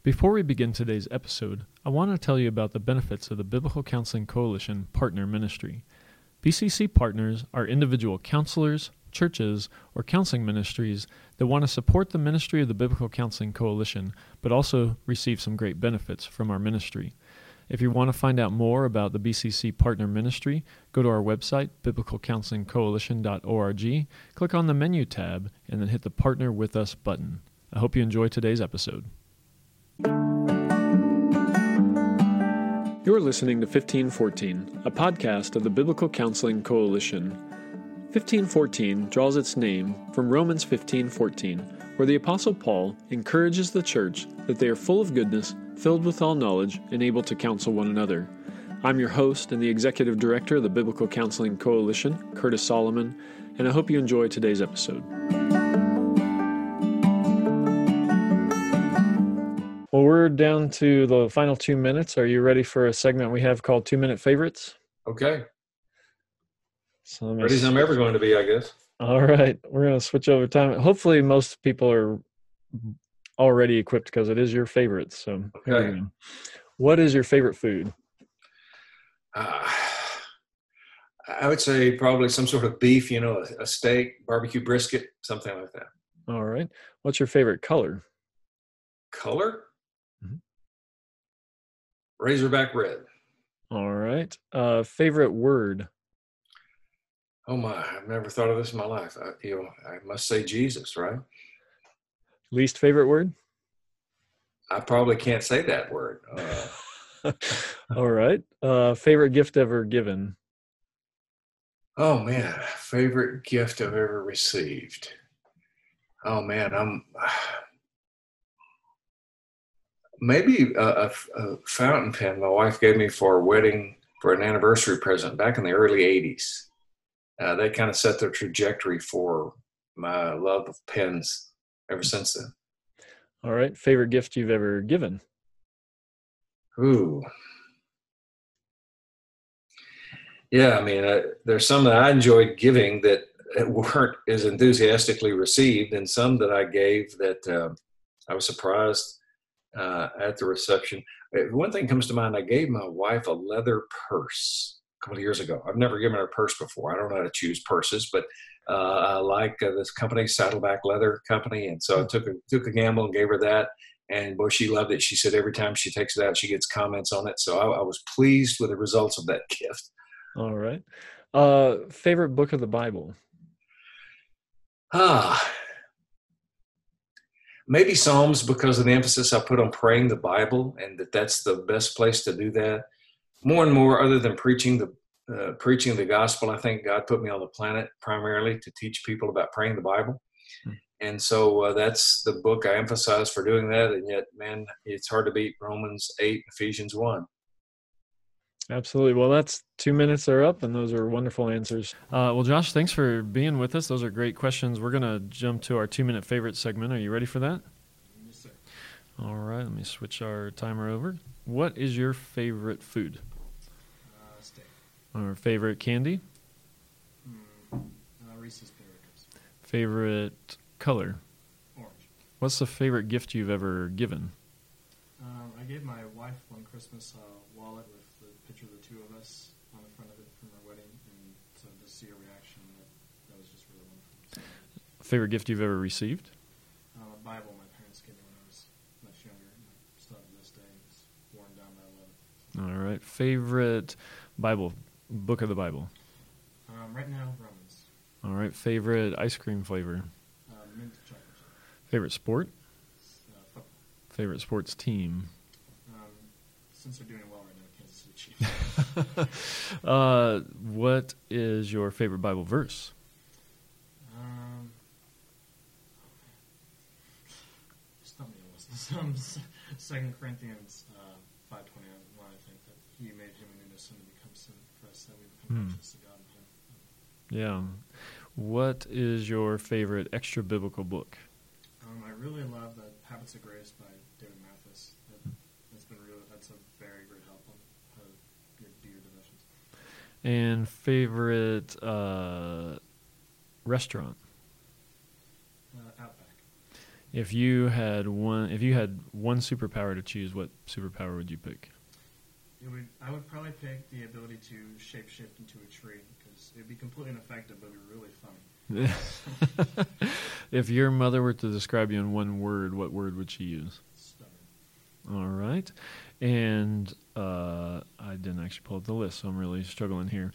Before we begin today's episode, I want to tell you about the benefits of the Biblical Counseling Coalition Partner Ministry. BCC partners are individual counselors, churches, or counseling ministries that want to support the ministry of the Biblical Counseling Coalition, but also receive some great benefits from our ministry. If you want to find out more about the BCC Partner Ministry, go to our website, biblicalcounselingcoalition.org, click on the menu tab, and then hit the Partner With Us button. I hope you enjoy today's episode. You're listening to 1514, a podcast of the Biblical Counseling Coalition. 1514 draws its name from Romans 15:14, where the Apostle Paul encourages the church that they are full of goodness, filled with all knowledge, and able to counsel one another. I'm your host and the Executive Director of the Biblical Counseling Coalition, Curtis Solomon, and I hope you enjoy today's episode. Well, we're down to the final 2 minutes. Are you ready for a segment we have called 2-Minute Favorites? Okay. So Ready as I'm ever going to be, I guess. All right. We're going to switch over time. Hopefully most people are already equipped because it is your favorite. So Okay. What is your favorite food? I would say probably some sort of beef, a steak, barbecue brisket, something like that. All right. What's your favorite color? Color? Mhm. Razorback red. All right. Favorite word? Oh my, I've never thought of this in my life. I must say Jesus, right? Least favorite word? I probably can't say that word. All right. Favorite gift ever given? Oh man, favorite gift I've ever received. Oh man, maybe a fountain pen my wife gave me for a wedding, for an anniversary present back in the early 80s. They kind of set the trajectory for my love of pens ever since then. All right. Favorite gift you've ever given? Ooh. Yeah, I mean, there's some that I enjoyed giving that weren't as enthusiastically received, and some that I gave that I was surprised at the reception. One thing comes to mind, I gave my wife a leather purse a couple of years ago. I've never given her a purse before. I don't know how to choose purses, but I like this company, Saddleback Leather Company, and so I took a gamble and gave her that. And boy, she loved it. She said every time she takes it out, she gets comments on it. So I was pleased with the results of that gift. All right. Favorite book of the Bible? Maybe Psalms, because of the emphasis I put on praying the Bible, and that's the best place to do that. More and more, other than preaching the gospel, I think God put me on the planet primarily to teach people about praying the Bible. And so that's the book I emphasize for doing that. And yet, man, it's hard to beat Romans 8, Ephesians 1. Absolutely. Well, that's 2 minutes are up, and those are wonderful answers. Well, Josh, thanks for being with us. Those are great questions. We're going to jump to our 2-minute favorite segment. Are you ready for that? Yes, sir. All right. Let me switch our timer over. What is your favorite food? Steak. Or favorite candy? Reese's Peanut Cups. Favorite color? Orange. What's the favorite gift you've ever given? I gave my wife one Christmas a wallet with the picture of the two of us on the front of it from our wedding, and so to see her reaction, that was just really wonderful. Favorite gift you've ever received? A Bible my parents gave me when I was much younger, and I still have to this day. It's worn down, but I love it. All right. Favorite Bible, book of the Bible? Right now, Romans. All right. Favorite ice cream flavor? Mint chocolate. Favorite sport? Football. Favorite sports team? Since they're doing well right now, Kansas City Chiefs. What is your favorite Bible verse? Stop me on this. 2 Corinthians 5:21. I think that He made Him who knew no sin to become sin for us, that we become righteous to God in Him. Yeah. What is your favorite extra biblical book? I really love the Habits of Grace by David Mathis. That's a very great help on how to do your devotions. And favorite restaurant? Outback. If you had one superpower to choose, what superpower would you pick? I would probably pick the ability to shapeshift into a tree because it'd be completely ineffective, but it'd be really funny. If your mother were to describe you in one word, what word would she use? Stubborn. All right. And I didn't actually pull up the list, so I'm really struggling here.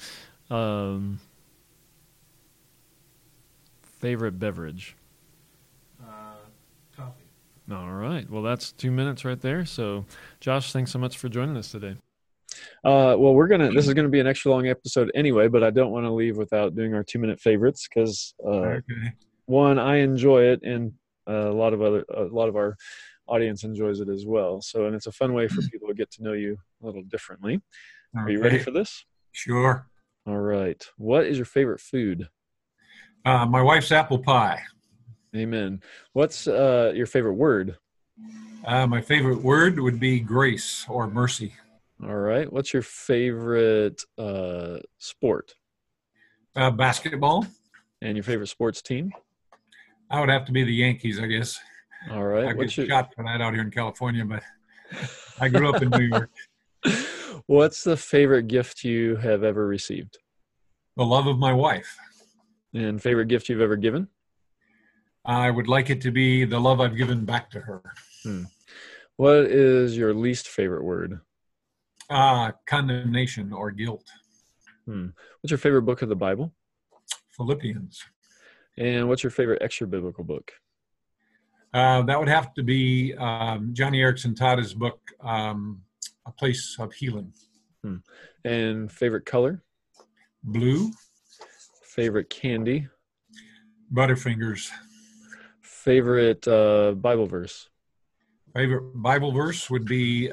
Favorite beverage? Coffee. All right. Well, that's 2 minutes right there. So, Josh, thanks so much for joining us today. Well, this is gonna be an extra long episode anyway, but I don't want to leave without doing our 2-minute favorites because Okay. one, I enjoy it, and a lot of our audience enjoys it as well. So, and it's a fun way for people to get to know you a little differently. Are you ready Okay. for this? Sure. All right. What is your favorite food? My wife's apple pie. Amen. What's your favorite word? My favorite word would be grace or mercy. All right. What's your favorite sport? Basketball. And your favorite sports team? I would have to be the Yankees, I guess. All right. I get shot for that out here in California, but I grew up in New York. What's the favorite gift you have ever received? The love of my wife. And favorite gift you've ever given? I would like it to be the love I've given back to her. What is your least favorite word? Condemnation or guilt. What's your favorite book of the Bible? Philippians. And what's your favorite extra biblical book? That would have to be Johnny Erickson Tada's book, A Place of Healing. And favorite color? Blue. Favorite candy? Butterfingers. Favorite Bible verse? Favorite Bible verse would be,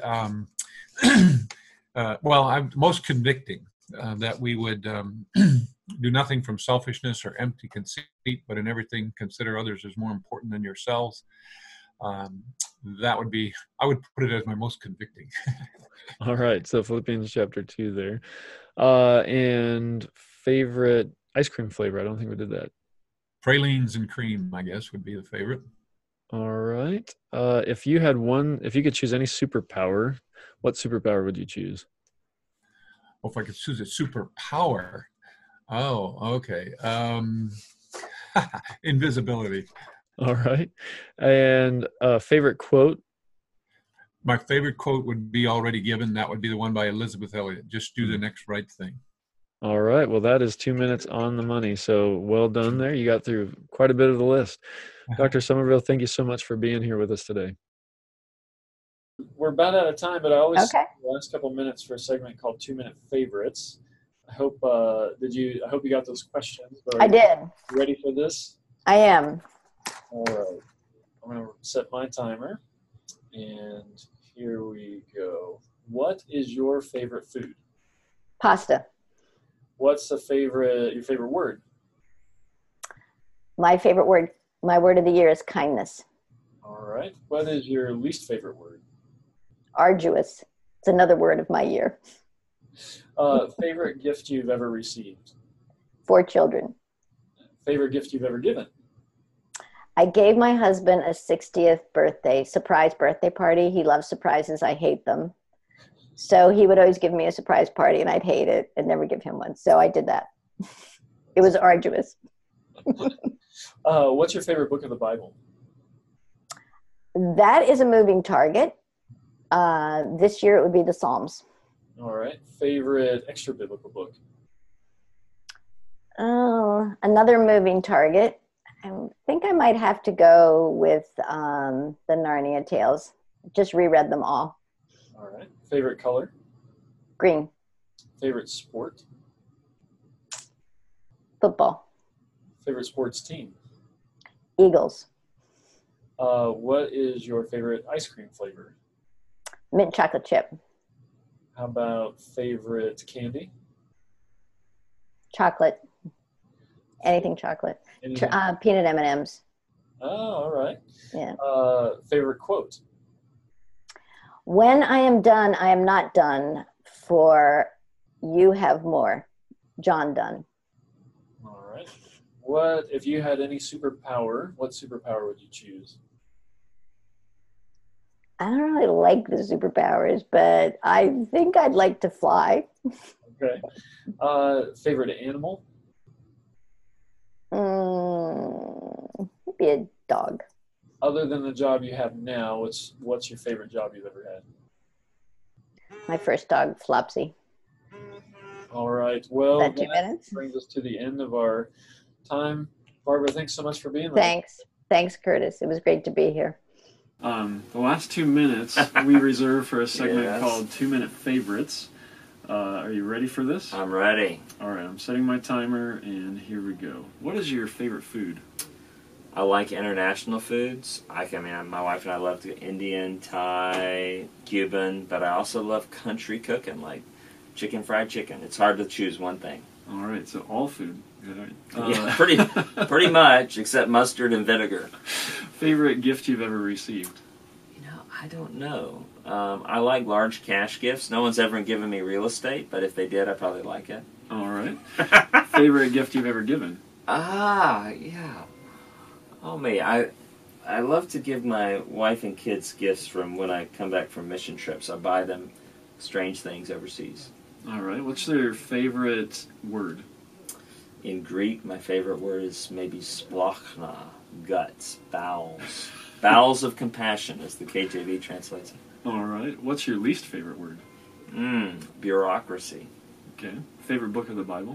I'm most convicting, that we would do nothing from selfishness or empty conceit, but in everything consider others as more important than yourselves. That would be, I would put it as my most convicting. All right, so Philippians chapter 2 there. And favorite ice cream flavor? I don't think we did that. Pralines and cream, I guess, would be the favorite. All right. If you could choose any superpower, what superpower would you choose? Well, if I could choose a superpower. Oh, okay. Invisibility. All right. And favorite quote? My favorite quote would be already given. That would be the one by Elizabeth Elliot. Just do the next right thing. All right. Well, that is 2 minutes on the money. So well done there. You got through quite a bit of the list. Dr. Somerville, thank you so much for being here with us today. We're about out of time, but I always Okay. the last couple minutes for a segment called 2-minute favorites. I hope you got those questions. But I did. You ready for this? I am. All right. I'm going to set my timer. And here we go. What is your favorite food? Pasta. What's your favorite word? My favorite word, my word of the year is kindness. All right. What is your least favorite word? Arduous. It's another word of my year. Favorite gift you've ever received? 4 children. Favorite gift you've ever given? I gave my husband a 60th surprise birthday party. He loves surprises. I hate them. So he would always give me a surprise party and I'd hate it and never give him one. So I did that. It was arduous. What's your favorite book of the Bible? That is a moving target. This year it would be the Psalms. All right. Favorite extra biblical book? Oh, another moving target. I think I might have to go with the Narnia Tales. Just reread them all. All right. Favorite color? Green. Favorite sport? Football. Favorite sports team? Eagles. What is your favorite ice cream flavor? Mint chocolate chip. How about favorite candy? Chocolate. Anything chocolate. Anything? Peanut M&Ms. Oh, all right. Yeah. Favorite quote? When I am done, I am not done, for you have more. John Donne. All right. What if you had any superpower? What superpower would you choose? I don't really like the superpowers, but I think I'd like to fly. Okay. Favorite animal? Maybe a dog. Other than the job you have now, what's your favorite job you've ever had? My first dog, Flopsy. All right. Well, That 2 that minutes? brings us to the end of our time. Barbara, thanks so much for being with us. Thanks, Curtis. It was great to be here. The last 2 minutes we reserve for a segment Yes. called 2-Minute Favorites. Are you ready for this? I'm ready. All right, I'm setting my timer, and here we go. What is your favorite food? I like international foods. My wife and I love Indian, Thai, Cuban, but I also love country cooking, like fried chicken. It's hard to choose one thing. All right, so all food. Yeah, pretty much, except mustard and vinegar. Favorite gift you've ever received? I don't know. I like large cash gifts. No one's ever given me real estate, but if they did, I'd probably like it. All right. Favorite gift you've ever given? Yeah. Oh, me. I love to give my wife and kids gifts from when I come back from mission trips. I buy them strange things overseas. All right. What's their favorite word? In Greek, my favorite word is maybe splachna, guts, bowels. Bowels of compassion, as the KJV translates it. All right. What's your least favorite word? Bureaucracy. Okay. Favorite book of the Bible?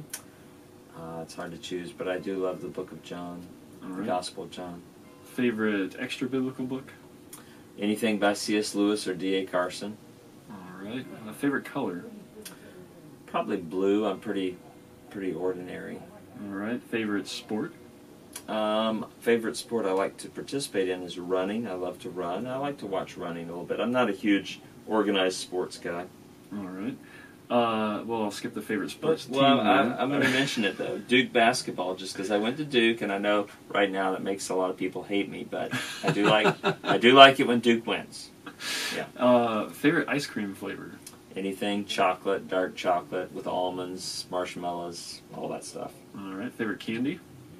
It's hard to choose, but I do love the book of John, All the right. Gospel of John. Favorite extra biblical book? Anything by C.S. Lewis or D.A. Carson. All right. Favorite color? Probably blue. I'm pretty ordinary. All right. Favorite sport? Favorite sport I like to participate in is running. I love to run. I like to watch running a little bit. I'm not a huge organized sports guy. All right. Well, I'll skip the favorite sports team. Well, then. I'm going to mention it, though. Duke basketball, just because I went to Duke, and I know right now that makes a lot of people hate me, but I do like it when Duke wins. Yeah. Favorite ice cream flavor? Anything chocolate, dark chocolate with almonds, marshmallows, all that stuff. All right. Favorite candy?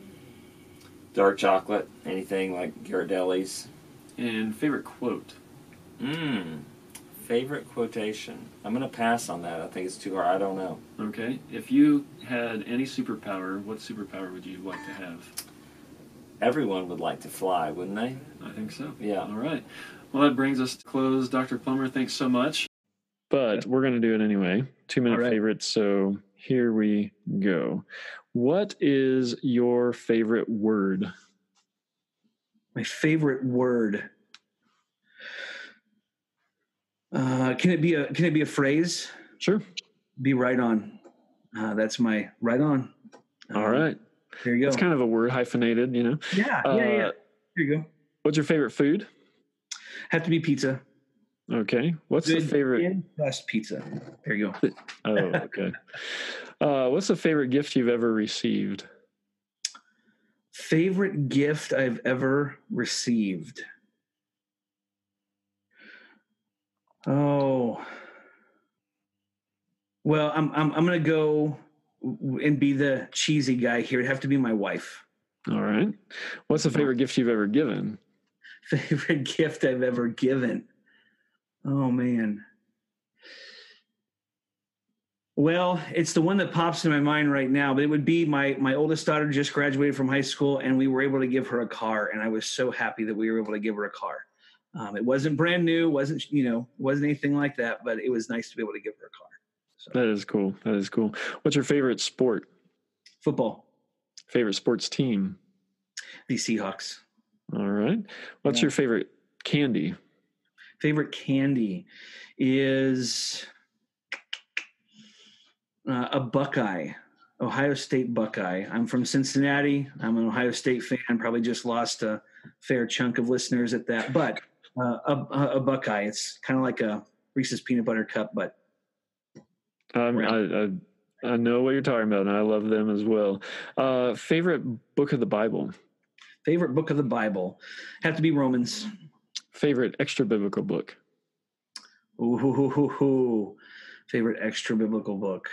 Dark chocolate, anything like Ghirardelli's. And favorite quote? Favorite quotation. I'm going to pass on that. I think it's too hard. I don't know. Okay. If you had any superpower, what superpower would you like to have? Everyone would like to fly, wouldn't they? I think so. Yeah. All right. Well, that brings us to close. Dr. Plummer, thanks so much. But we're going to do it anyway. 2-minute favorites. So here we go. What is your favorite word? My favorite word. Can it be a phrase? Sure. Be right on. That's my right on. All right. There you go. It's kind of a word, hyphenated, you know. Yeah. Here you go. What's your favorite food? Have to be pizza. Okay. What's the favorite? And best pizza. There you go. Oh, okay. What's the favorite gift you've ever received? Favorite gift I've ever received. Oh. Well, I'm gonna go and be the cheesy guy here. It'd have to be my wife. All right. What's the favorite gift you've ever given? Favorite gift I've ever given. Oh man. Well, it's the one that pops in my mind right now, but it would be my oldest daughter just graduated from high school, and we were able to give her a car, and I was so happy that we were able to give her a car. It wasn't brand new, wasn't anything like that, but it was nice to be able to give her a car. So. That is cool. That is cool. What's your favorite sport? Football. Favorite sports team? The Seahawks. All right. What's your favorite candy? Favorite candy is a Buckeye, Ohio State Buckeye. I'm from Cincinnati. I'm an Ohio State fan. Probably just lost a fair chunk of listeners at that, but a Buckeye. It's kind of like a Reese's peanut butter cup, but I know what you're talking about, and I love them as well. Favorite book of the Bible? Favorite book of the Bible have to be Romans. Favorite extra biblical book? Ooh, favorite extra biblical book.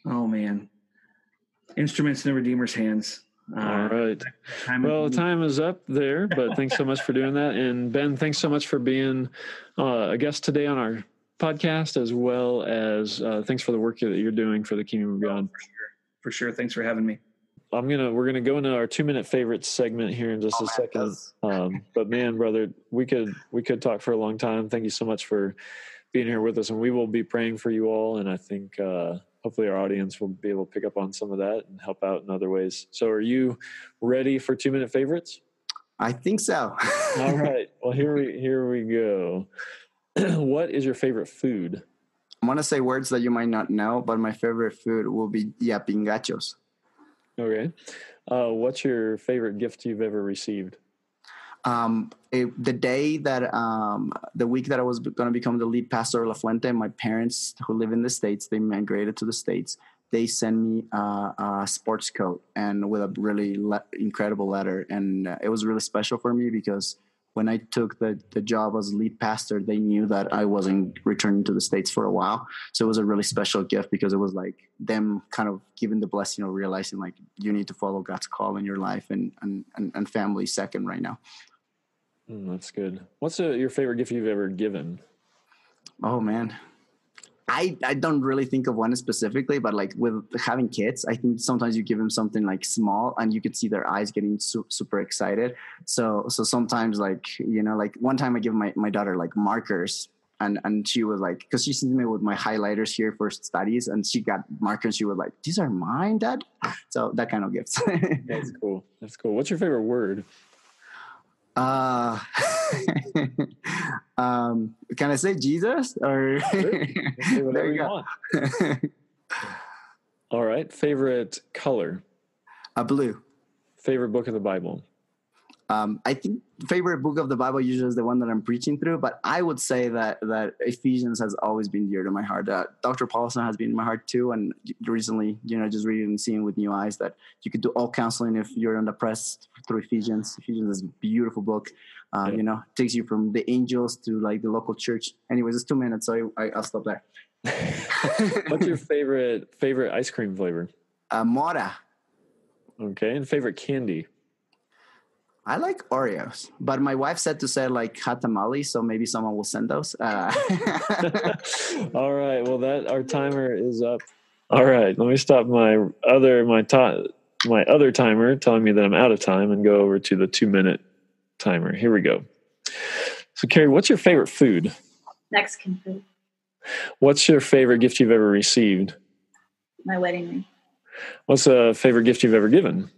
Oh man, instruments in the Redeemer's hands. All right. Well, time is up there, but thanks so much for doing that. And Ben, thanks so much for being a guest today on our podcast, as well as thanks for the work that you're doing for the Kingdom of God. For sure. Thanks for having me. We're gonna go into our 2-minute favorites segment here in just a second. But man, brother, we could talk for a long time. Thank you so much for being here with us, and we will be praying for you all. And I think hopefully our audience will be able to pick up on some of that and help out in other ways. So, are you ready for 2-minute favorites? I think so. All right. Well, here we go. What is your favorite food? I'm gonna say words that you might not know, but my favorite food will be pingachos. Okay. What's your favorite gift you've ever received? The day that the week that I was going to become the lead pastor of La Fuente, my parents who live in the States, they migrated to the States. They sent me a sports coat and with a really incredible letter. And it was really special for me because when I took the job as lead pastor, they knew that I wasn't returning to the States for a while. So it was a really special gift because it was like them kind of giving the blessing of realizing like you need to follow God's call in your life and family second right now. That's good. What's your favorite gift you've ever given? Oh, man. I don't really think of one specifically, but like with having kids, I think sometimes you give them something like small and you could see their eyes getting super excited. So sometimes like one time I gave my daughter like markers and she was like, because she sees me with my highlighters here for studies and she got markers. She was like, these are mine, Dad. So that kind of gifts. That's cool. What's your favorite word? Can I say Jesus or Sure. There you go. All right. Favorite color? Blue. Favorite book of the Bible? I think favorite book of the Bible usually is the one that I'm preaching through, but I would say that Ephesians has always been dear to my heart. Dr. Paulson has been in my heart too, and recently, just reading and seeing with new eyes that you could do all counseling if you're on the press through Ephesians. Ephesians is a beautiful book. Takes you from the angels to like the local church. Anyways, it's 2 minutes, so I'll stop there. What's your favorite ice cream flavor? Mora. Okay, and favorite candy? I like Oreos, but my wife said to say like hot tamales, so maybe someone will send those. All right, well our timer is up. All right, let me stop my other timer telling me that I'm out of time and go over to the 2-minute timer. Here we go. So Carrie, what's your favorite food? Mexican food. What's your favorite gift you've ever received? My wedding ring. What's a favorite gift you've ever given?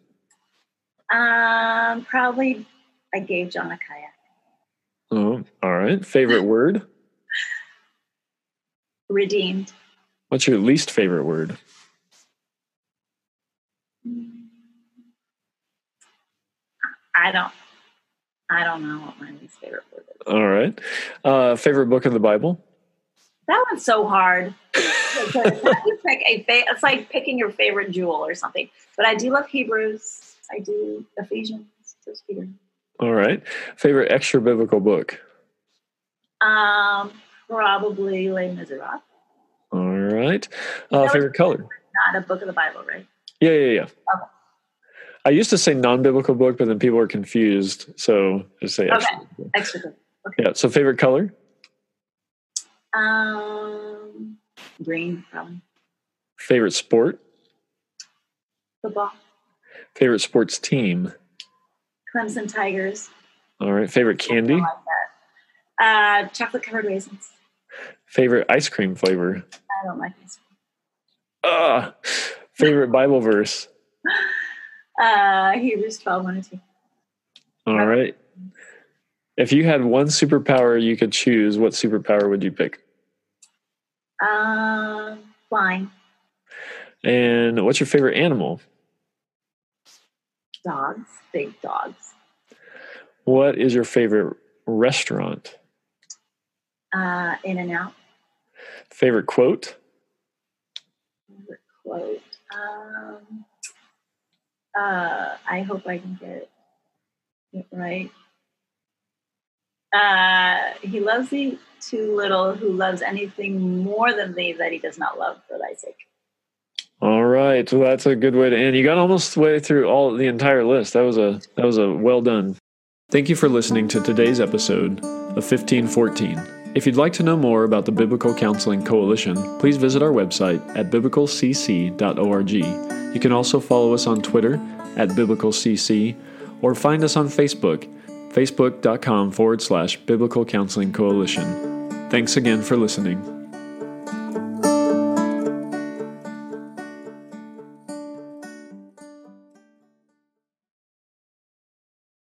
Probably I gave John a kayak. Oh, all right. Favorite word? Redeemed. What's your least favorite word? I don't know what my least favorite word is. All right. Favorite book of the Bible? That one's so hard. It's like picking your favorite jewel or something. But I do love Hebrews. I do Ephesians, 1 Peter. All right. Favorite extra biblical book? Probably Les Miserables. All right. Favorite color? Not a book of the Bible, right? Yeah. Okay. I used to say non-biblical book, but then people are confused, so just say extra. Okay. Extra biblical. Okay. Yeah. So favorite color? Green, probably. Favorite sport? Football. Favorite sports team? Clemson Tigers. All right. Favorite candy? I like that. Chocolate covered raisins. Favorite ice cream flavor? I don't like ice cream. Favorite Bible verse? Hebrews 12, 1 and 2. All right. If you had one superpower you could choose, what superpower would you pick? Flying. And what's your favorite animal? Dogs. Big dogs. What is your favorite restaurant? In-N-Out. Favorite quote? Favorite quote. I hope I can get it right. He loves thee too little, who loves anything more than thee that he does not love for thy sake. All right. Well, that's a good way to end. You got almost way through the entire list. That was a well done. Thank you for listening to today's episode of 1514. If you'd like to know more about the Biblical Counseling Coalition, please visit our website at biblicalcc.org. You can also follow us on Twitter at biblicalcc or find us on Facebook, facebook.com/Biblical Counseling Coalition. Thanks again for listening.